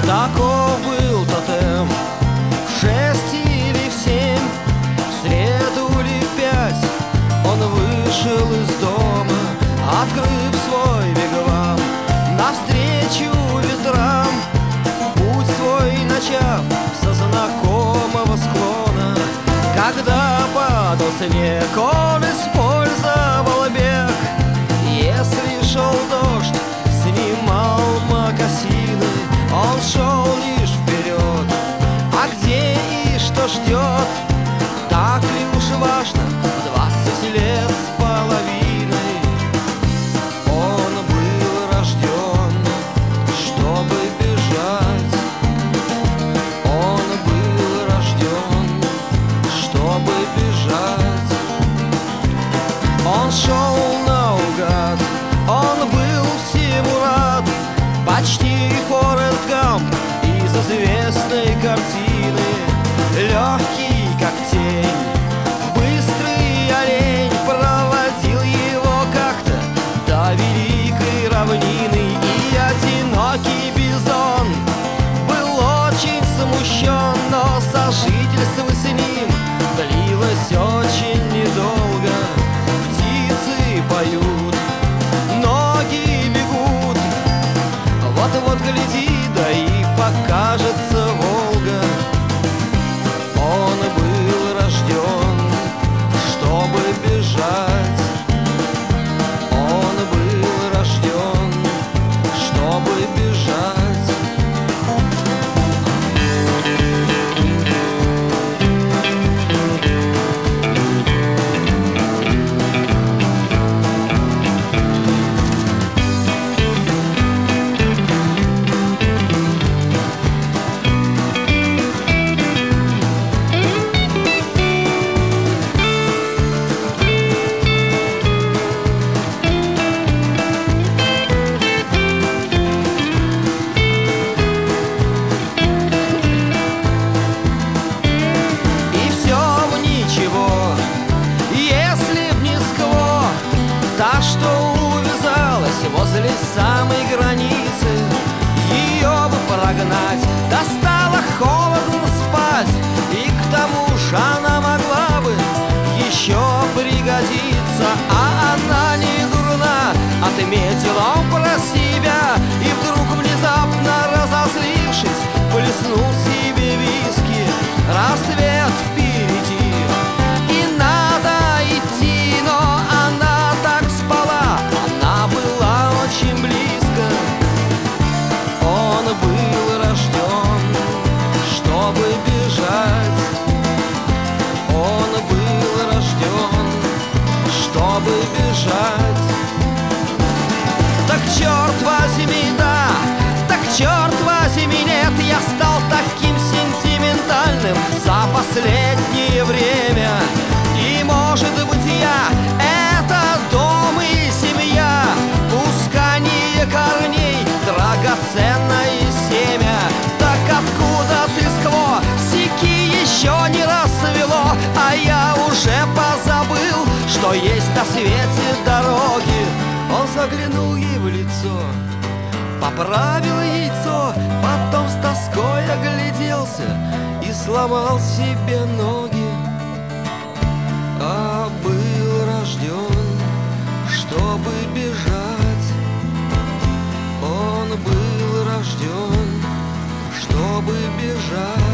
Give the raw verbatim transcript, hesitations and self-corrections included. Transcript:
Таков был тотем. В шесть или в семь, в среду или в пять он вышел из дома, открыв свой вигвам. Навстречу ветрам, путь свой начав со знакомого склона. Когда падал снег, он использовал бег. Если шел дождь, снимал мокасины. Он шел лишь вперед, а где и что ждет, так ли уж важно в двадцать лет с половиной. Он был рожден, чтобы бежать. Он был рожден, чтобы бежать. Он шел наугад, он был всему рад, почти Форест Гамп из известной картины. Легкий, как тень, быстрый олень проводил его как-то до великой равнины. И одинокий бизон был очень смущен, но сожительство с ним длилось очень недолго. Птицы поют, ноги бегут, вот-вот гляди, да и покажется Волга. Он был рожден, чтобы бежать. Он был рожден, чтобы бежать. Та, что увязалась возле самой границы, ее бы прогнать, да стало холодно спать. И к тому же она могла бы еще пригодиться, а она не дурна, отметил он про себя. И вдруг внезапно разозлившись, плеснул себе виски. Рассвет впереди, и надо идти, но она так спала, она была очень близко. Он был рожден, чтобы бежать. Он был рожден, чтобы бежать. Так черт возьми, да, так черт возьми, нет, я стал таким сентиментальным за последнее время. И может быть я — это дом и семья, пускание корней, драгоценное семя. Так откуда ты, скво, сики еще не рассвело, а я уже позабыл, что есть на свете дороги. Он заглянул ей в лицо, поправил яйцо, потом с тоской огляделся и сломал себе ноги. А был рожден, чтобы бежать. Он был рожден, чтобы бежать.